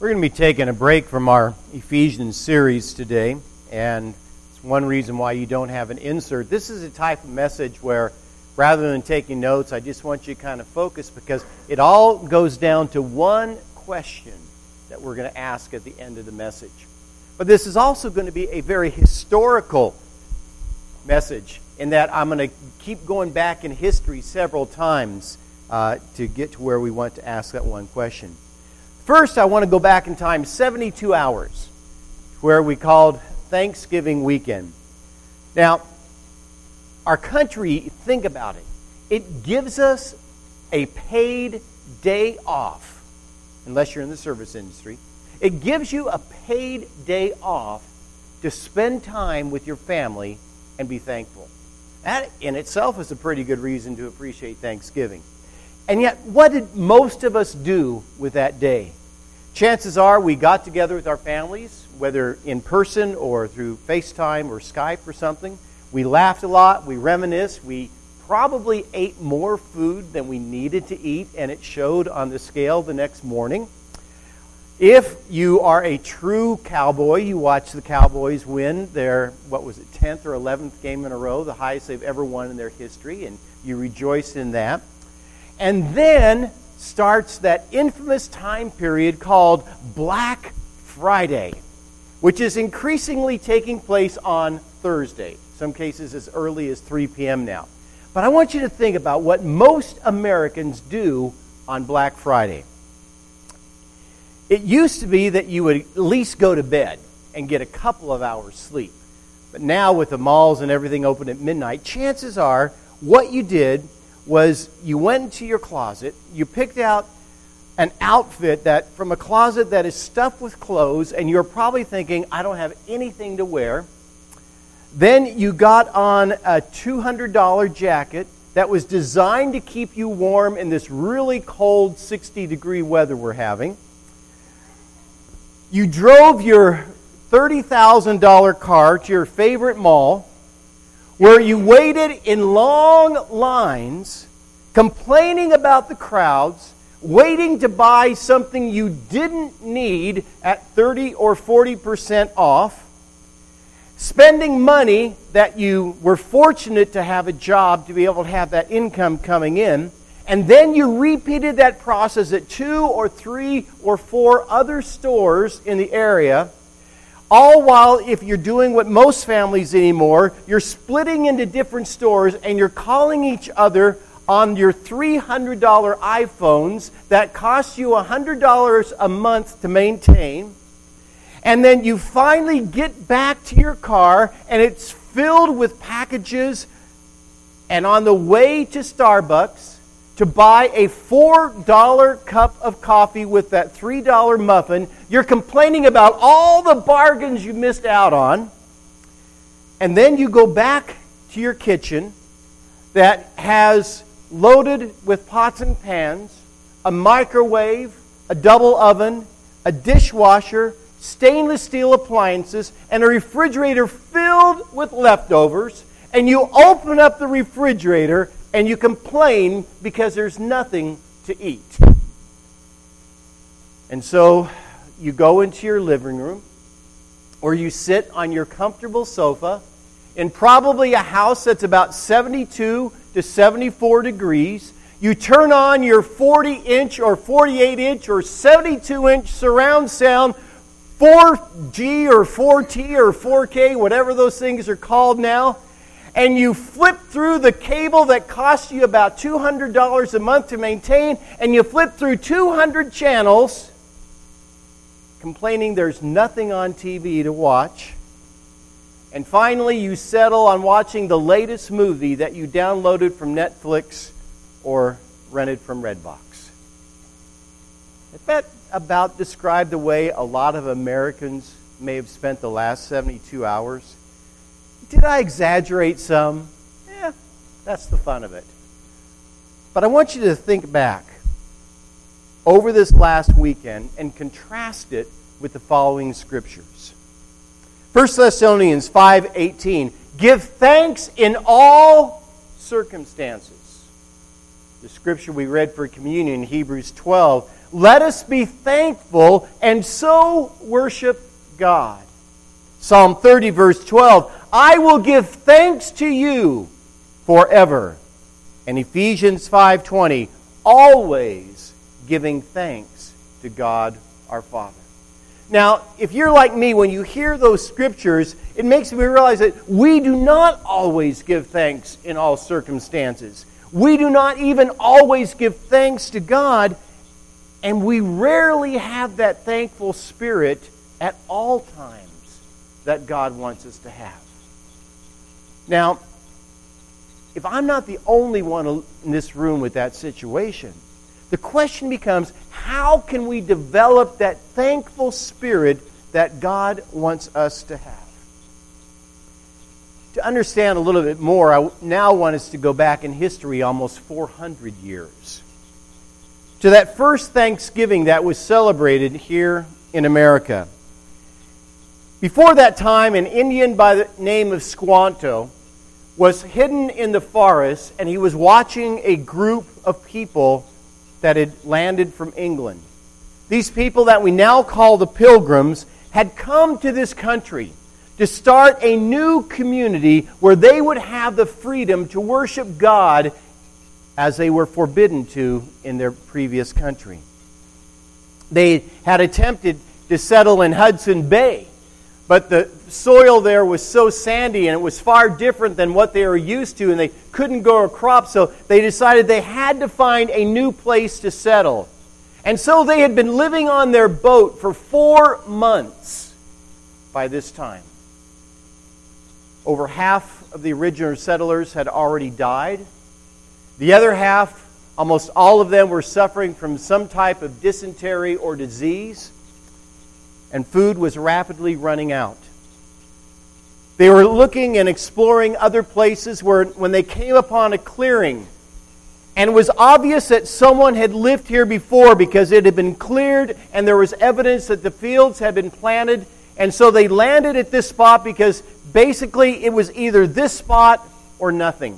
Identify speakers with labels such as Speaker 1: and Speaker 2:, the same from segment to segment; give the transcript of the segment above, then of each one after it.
Speaker 1: We're going to be taking a break from our Ephesians series today, and it's one reason why you don't have an insert. This is a type of message where, rather than taking notes, I just want you to kind of focus, because it all goes down to one question that we're going to ask at the end of the message. But this is also going to be a very historical message, in that I'm going to keep going back in history several times to get to where we want to ask that one question. First, I want to go back in time 72 hours, where we called Thanksgiving weekend. Now, our country, think about it. It gives us a paid day off, unless you're in the service industry. It gives you a paid day off to spend time with your family and be thankful. That in itself is a pretty good reason to appreciate Thanksgiving. And yet, what did most of us do with that day? Chances are we got together with our families, whether in person or through FaceTime or Skype or something. We laughed a lot, we reminisced, we probably ate more food than we needed to eat, and it showed on the scale the next morning. If you are a true Cowboy, you watch the Cowboys win their, 10th or 11th game in a row, the highest they've ever won in their history, and you rejoice in that. And then starts that infamous time period called Black Friday, which is increasingly taking place on Thursday. Some cases as early as 3 p.m. now. But I want you to think about what most Americans do on Black Friday. It used to be that you would at least go to bed and get a couple of hours sleep. But now with the malls and everything open at midnight, chances are what you did was you went into your closet, you picked out an outfit that from a closet that is stuffed with clothes, and you're probably thinking, I don't have anything to wear. Then you got on a $200 jacket that was designed to keep you warm in this really cold 60-degree weather we're having. You drove your $30,000 car to your favorite mall, where you waited in long lines, complaining about the crowds, waiting to buy something you didn't need at 30 or 40% off, spending money that you were fortunate to have a job to be able to have that income coming in, and then you repeated that process at 2 or 3 or 4 other stores in the area. All while, if you're doing what most families anymore, you're splitting into different stores and you're calling each other on your $300 iPhones that cost you $100 a month to maintain. And then you finally get back to your car and it's filled with packages. And on the way to Starbucks to buy a $4 cup of coffee with that $3 muffin, you're complaining about all the bargains you missed out on. And then you go back to your kitchen that has loaded with pots and pans, a microwave, a double oven, a dishwasher, stainless steel appliances, and a refrigerator filled with leftovers. And you open up the refrigerator and you complain because there's nothing to eat. And so you go into your living room, or you sit on your comfortable sofa in probably a house that's about 72 to 74 degrees. You turn on your 40-inch or 48-inch or 72-inch surround sound, 4G or 4T or 4K, whatever those things are called now, and you flip through the cable that costs you about $200 a month to maintain, and you flip through 200 channels, complaining there's nothing on TV to watch. And finally, you settle on watching the latest movie that you downloaded from Netflix or rented from Redbox. Does that about describe the way a lot of Americans may have spent the last 72 hours? Did I exaggerate some? Yeah, that's the fun of it. But I want you to think back over this last weekend and contrast it with the following scriptures. 1 Thessalonians 5:18, give thanks in all circumstances. The scripture we read for communion, Hebrews 12, Let us be thankful and so worship God. Psalm 30, verse 12, I will give thanks to you forever. And Ephesians 5:20, always giving thanks to God our Father. Now, if you're like me, when you hear those scriptures, it makes me realize that we do not always give thanks in all circumstances. We do not even always give thanks to God, and we rarely have that thankful spirit at all times that God wants us to have. Now, if I'm not the only one in this room with that situation, the question becomes, how can we develop that thankful spirit that God wants us to have? To understand a little bit more, I now want us to go back in history almost 400 years. To that first Thanksgiving that was celebrated here in America. Before that time, an Indian by the name of Squanto was hidden in the forest, and he was watching a group of people that had landed from England. These people that we now call the Pilgrims had come to this country to start a new community where they would have the freedom to worship God as they were forbidden to in their previous country. They had attempted to settle in Hudson Bay, but the soil there was so sandy and it was far different than what they were used to, and they couldn't grow a crop, so they decided they had to find a new place to settle. And so they had been living on their boat for 4 months by this time. Over half of the original settlers had already died. The other half, almost all of them, were suffering from some type of dysentery or disease, and food was rapidly running out. They were looking and exploring other places when they came upon a clearing. And it was obvious that someone had lived here before because it had been cleared and there was evidence that the fields had been planted. And so they landed at this spot because basically it was either this spot or nothing.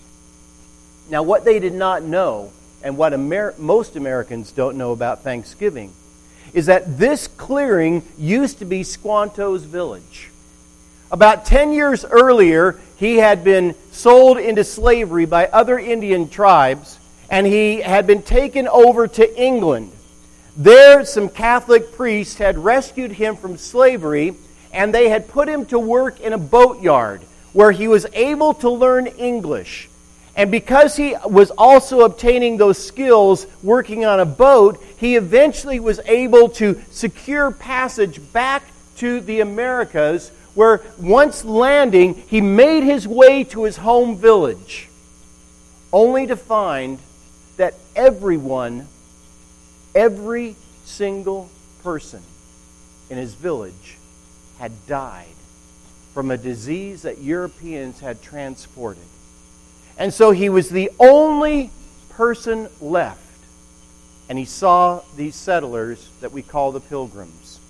Speaker 1: Now, what they did not know, and what most Americans don't know about Thanksgiving, is that this clearing used to be Squanto's village. About 10 years earlier, he had been sold into slavery by other Indian tribes, and he had been taken over to England. There, some Catholic priests had rescued him from slavery, and they had put him to work in a boatyard where he was able to learn English. And because he was also obtaining those skills working on a boat, he eventually was able to secure passage back to the Americas, where once landing, he made his way to his home village, only to find that every single person in his village had died from a disease that Europeans had transported. And so he was the only person left. And he saw these settlers that we call the Pilgrims.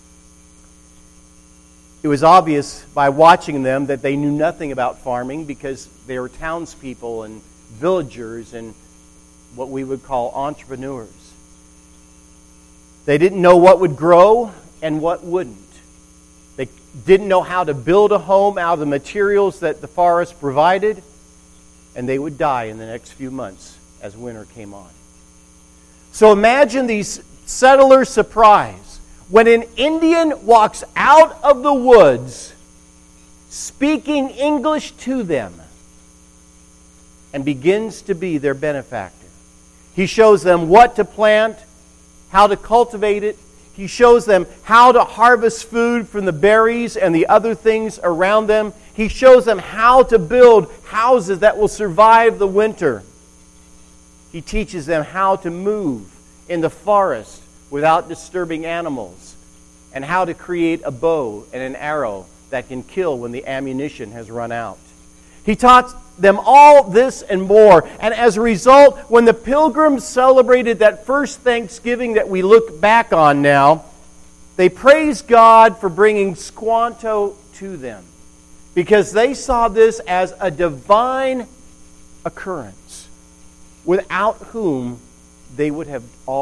Speaker 1: It was obvious by watching them that they knew nothing about farming because they were townspeople and villagers and what we would call entrepreneurs. They didn't know what would grow and what wouldn't. They didn't know how to build a home out of the materials that the forest provided. And they would die in the next few months as winter came on. So imagine these settlers' surprise when an Indian walks out of the woods speaking English to them and begins to be their benefactor. He shows them what to plant, how to cultivate it. He shows them how to harvest food from the berries and the other things around them. He shows them how to build houses that will survive the winter. He teaches them how to move in the forest without disturbing animals, and how to create a bow and an arrow that can kill when the ammunition has run out. He taught them all this and more. And as a result, when the Pilgrims celebrated that first Thanksgiving that we look back on now, they praised God for bringing Squanto to them, because they saw this as a divine occurrence, without whom they would have all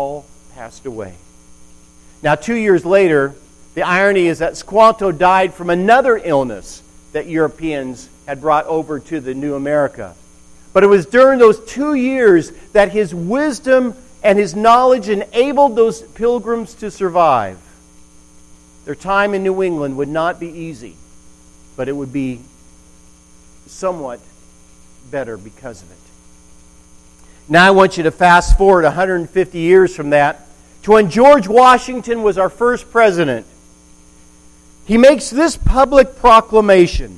Speaker 1: passed away. Now, 2 years later, the irony is that Squanto died from another illness that Europeans had brought over to the New America. But it was during those 2 years that his wisdom and his knowledge enabled those pilgrims to survive. Their time in New England would not be easy, but it would be somewhat better because of it. Now I want you to fast forward 150 years from that to when George Washington was our first president. He makes this public proclamation,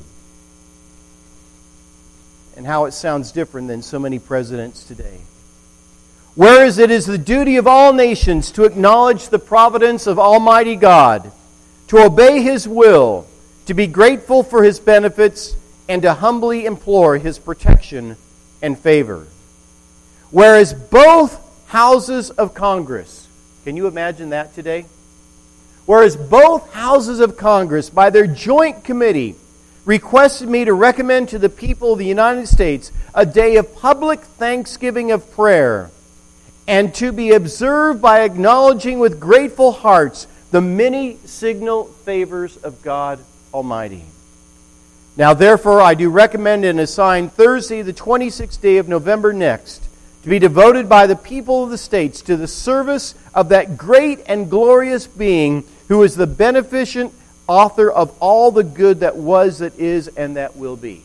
Speaker 1: and how it sounds different than so many presidents today. Whereas it is the duty of all nations to acknowledge the providence of Almighty God, to obey His will, to be grateful for His benefits, and to humbly implore His protection and favor. Whereas both houses of Congress, can you imagine that today? Whereas both houses of Congress, by their joint committee, requested me to recommend to the people of the United States a day of public thanksgiving of prayer, and to be observed by acknowledging with grateful hearts the many signal favors of God Almighty. Now therefore I do recommend and assign Thursday, the 26th day of November next, to be devoted by the people of the states to the service of that great and glorious being who is the beneficent author of all the good that was, that is, and that will be.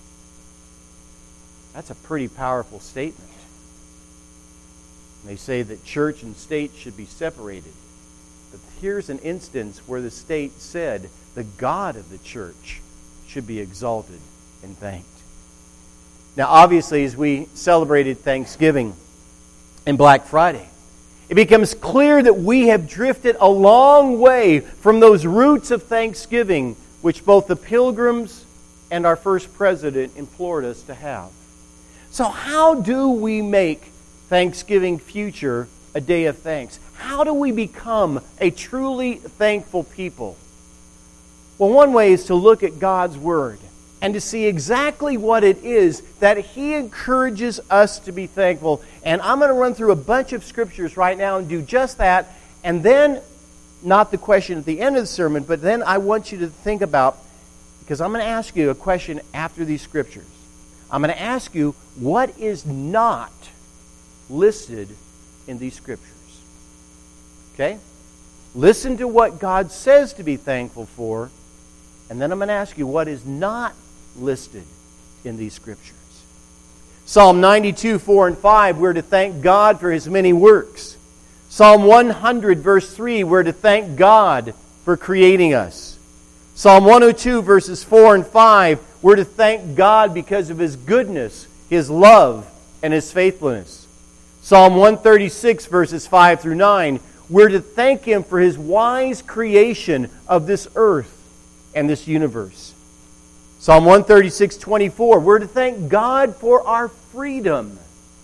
Speaker 1: That's a pretty powerful statement. They say that church and state should be separated. But here's an instance where the state said the God of the church should be exalted and thanked. Now, obviously, as we celebrated Thanksgiving and Black Friday, it becomes clear that we have drifted a long way from those roots of thanksgiving which both the pilgrims and our first president implored us to have. So how do we make Thanksgiving future a day of thanks? How do we become a truly thankful people? Well, one way is to look at God's Word and to see exactly what it is that He encourages us to be thankful. And I'm going to run through a bunch of scriptures right now and do just that. And then, not the question at the end of the sermon, but then I want you to think about, because I'm going to ask you a question after these scriptures. I'm going to ask you, what is not listed in these scriptures? Okay? Listen to what God says to be thankful for, and then I'm going to ask you what is not listed in these scriptures. Psalm 92, 4 and 5, we're to thank God for His many works. Psalm 100, verse 3, we're to thank God for creating us. Psalm 102, verses 4 and 5, we're to thank God because of His goodness, His love, and His faithfulness. Psalm 136, verses 5 through 9, we're to thank Him for His wise creation of this earth and this universe. Psalm 136, 24, we're to thank God for our freedom.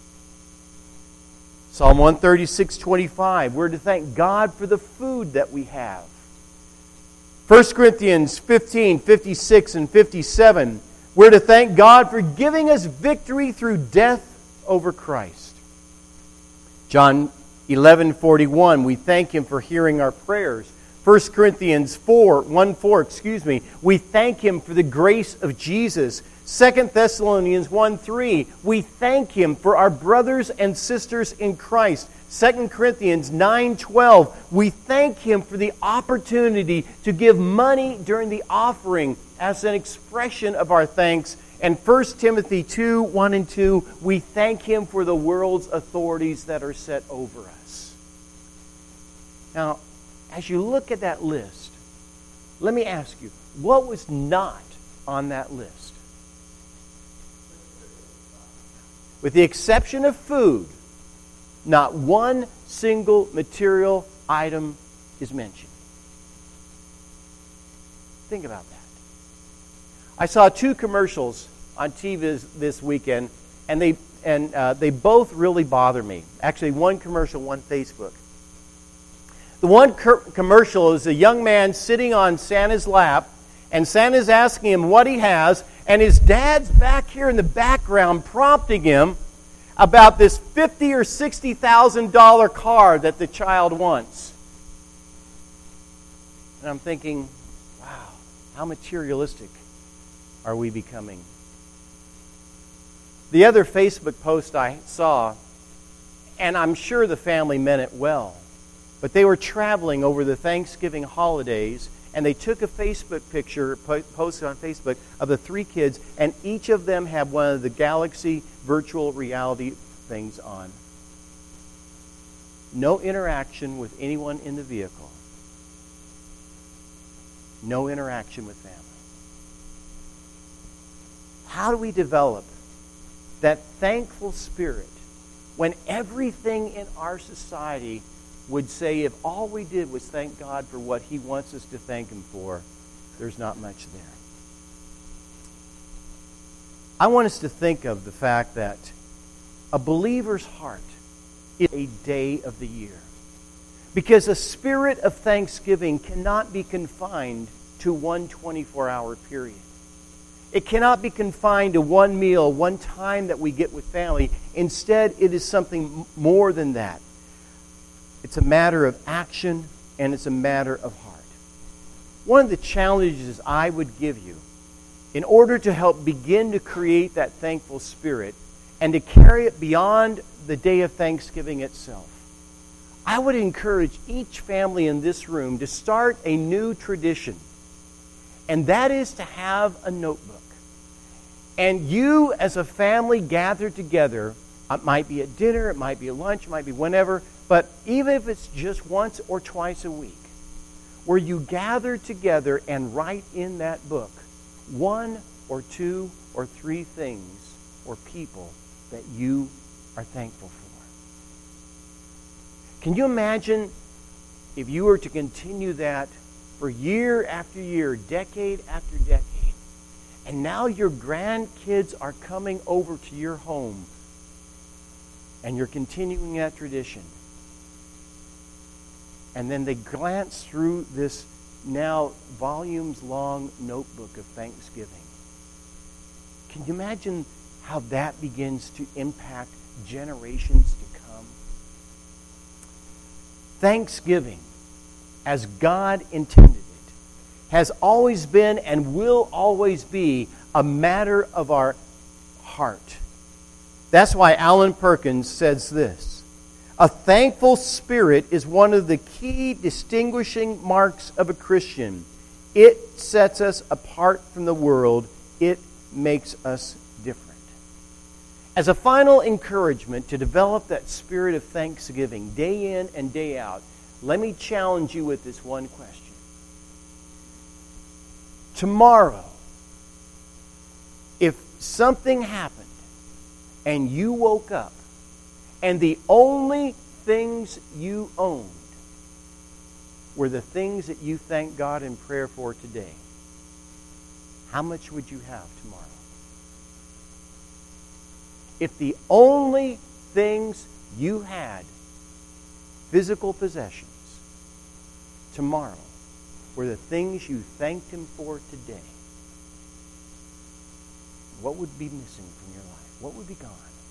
Speaker 1: Psalm 136, 25, we're to thank God for the food that we have. 1 Corinthians 15, 56 and 57, we're to thank God for giving us victory through death over Christ. John 11:41, we thank Him for hearing our prayers. 1 Corinthians 1:4, we thank Him for the grace of Jesus. 2 Thessalonians 1:3, we thank Him for our brothers and sisters in Christ. 2 Corinthians 9:12, we thank Him for the opportunity to give money during the offering as an expression of our thanks. And 1 Timothy 2:1 and 2, we thank Him for the world's authorities that are set over us. Now, as you look at that list, let me ask you, what was not on that list? With the exception of food, not one single material item is mentioned. Think about that. I saw 2 commercials on TV this weekend, and they both really bother me. Actually, one commercial, one Facebook. The one commercial is a young man sitting on Santa's lap, and Santa's asking him what he has, and his dad's back here in the background prompting him about this $50,000 or $60,000 car that the child wants. And I'm thinking, wow, how materialistic are we becoming? The other Facebook post I saw, and I'm sure the family meant it well, but they were traveling over the Thanksgiving holidays, and they took a Facebook picture, posted on Facebook, of the 3 kids, and each of them had one of the Galaxy virtual reality things on. No interaction with anyone in the vehicle. No interaction with family. How do we develop that thankful spirit when everything in our society would say if all we did was thank God for what He wants us to thank Him for, there's not much there? I want us to think of the fact that a believer's heart is a day of the year. Because a spirit of thanksgiving cannot be confined to one 24-hour period. It cannot be confined to one meal, one time that we get with family. Instead, it is something more than that. It's a matter of action, and it's a matter of heart. One of the challenges I would give you, in order to help begin to create that thankful spirit and to carry it beyond the day of Thanksgiving itself, I would encourage each family in this room to start a new tradition. And that is to have a notebook. And you as a family gather together. It might be at dinner, it might be at lunch, it might be whenever. But even if it's just once or twice a week, where you gather together and write in that book 1 or 2 or 3 things or people that you are thankful for. Can you imagine if you were to continue that for year after year, decade after decade, and now your grandkids are coming over to your home and you're continuing that tradition, and then they glance through this now volumes-long notebook of Thanksgiving. Can you imagine how that begins to impact generations to come? Thanksgiving, as God intended it, has always been and will always be a matter of our heart. That's why Alan Perkins says this: a thankful spirit is one of the key distinguishing marks of a Christian. It sets us apart from the world. It makes us different. As a final encouragement to develop that spirit of thanksgiving day in and day out, let me challenge you with this one question. Tomorrow, if something happened and you woke up and the only things you owned were the things that you thank God in prayer for today, how much would you have tomorrow? If the only things you had, physical possessions, tomorrow were the things you thanked Him for today, what would be missing from your life? What would be gone?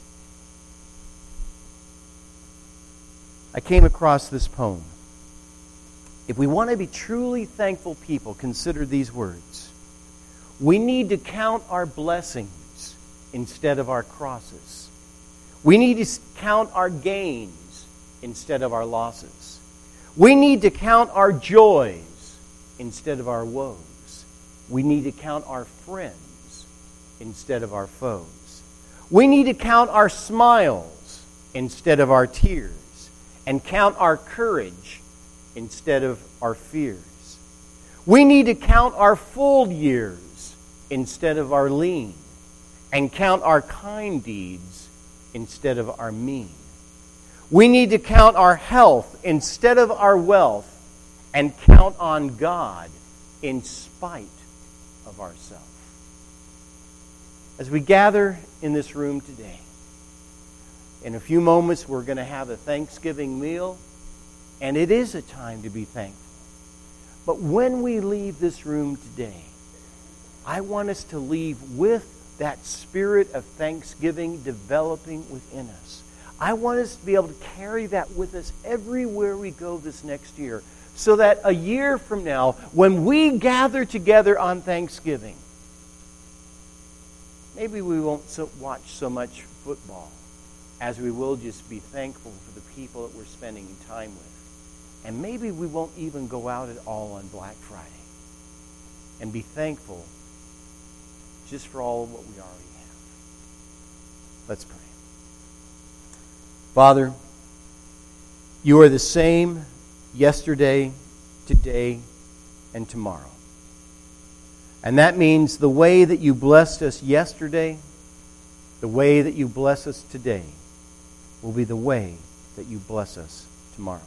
Speaker 1: I came across this poem. If we want to be truly thankful people, consider these words. We need to count our blessings instead of our crosses. We need to count our gains instead of our losses. We need to count our joys instead of our woes. We need to count our friends instead of our foes. We need to count our smiles instead of our tears, and count our courage instead of our fears. We need to count our full years instead of our lean, and count our kind deeds instead of our mean. We need to count our health instead of our wealth, and count on God in spite of ourselves. As we gather in this room today, in a few moments we're going to have a Thanksgiving meal, and it is a time to be thankful. But when we leave this room today, I want us to leave with that spirit of thanksgiving developing within us. I want us to be able to carry that with us everywhere we go this next year, so that a year from now, when we gather together on Thanksgiving, maybe we won't watch so much football as we will just be thankful for the people that we're spending time with. And maybe we won't even go out at all on Black Friday, and be thankful just for all of what we already have. Let's pray. Father, you are the same yesterday, today, and tomorrow. And that means the way that you blessed us yesterday, the way that you bless us today, will be the way that you bless us tomorrow.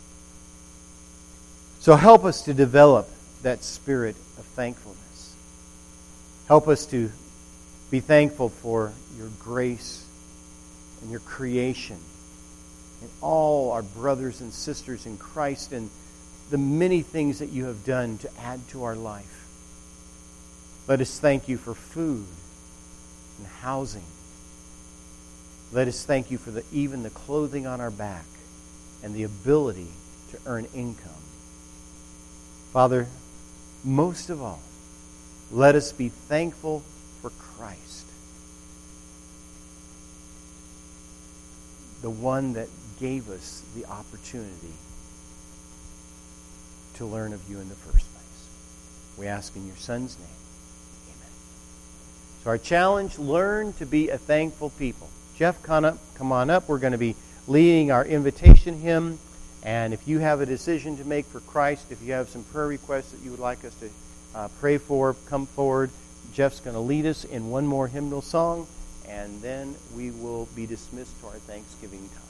Speaker 1: So help us to develop that spirit of thankfulness. Help us to be thankful for your grace and your creation and all our brothers and sisters in Christ and the many things that you have done to add to our life. Let us thank you for food and housing. Let us thank you for even the clothing on our back and the ability to earn income. Father, most of all, let us be thankful for Christ, the one that gave us the opportunity to learn of you in the first place. We ask in your Son's name. Amen. So our challenge, learn to be a thankful people. Jeff, come on up. We're going to be leading our invitation hymn. And if you have a decision to make for Christ, if you have some prayer requests that you would like us to pray for, come forward. Jeff's going to lead us in one more hymnal song, and then we will be dismissed to our Thanksgiving time.